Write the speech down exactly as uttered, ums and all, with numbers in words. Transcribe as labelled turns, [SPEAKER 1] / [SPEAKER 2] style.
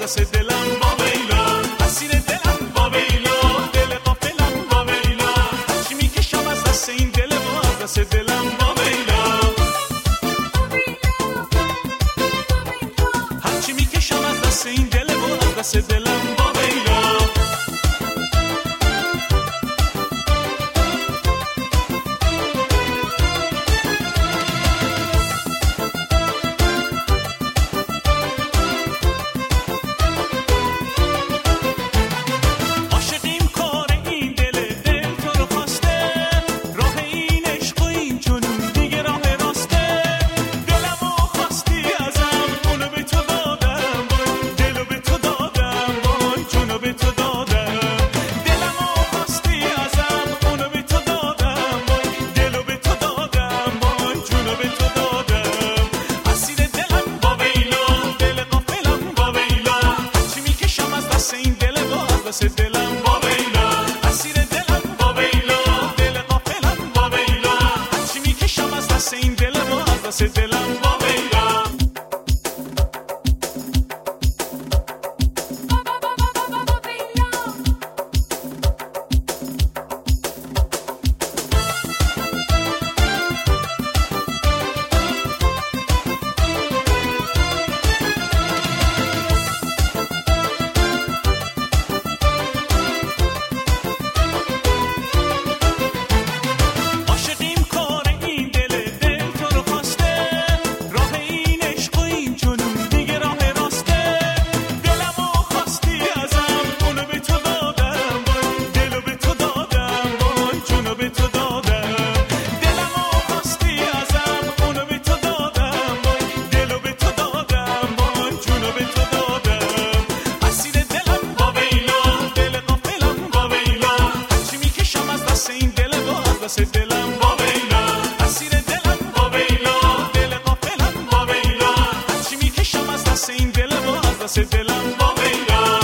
[SPEAKER 1] دست دلم با ویلا، اسیر دلم با ویلا، دل غافلم با ویلا، هرچی میکشم از دست این دل با از دست دلم با ویلا، هرچی میکشم از دست این دل با از دست دلم با ویلا. دست دلم با ویلا، اسیر دلم با ویلا، دل غافلم با ویلا، هرچی میکشم از دست این دل با از دست دلم با ویلا. دست دلم با ویلا، اسیر دلم با ویلا، دل غافلم با ویلا، هرچی میکشم از دست این دل با از دست دلم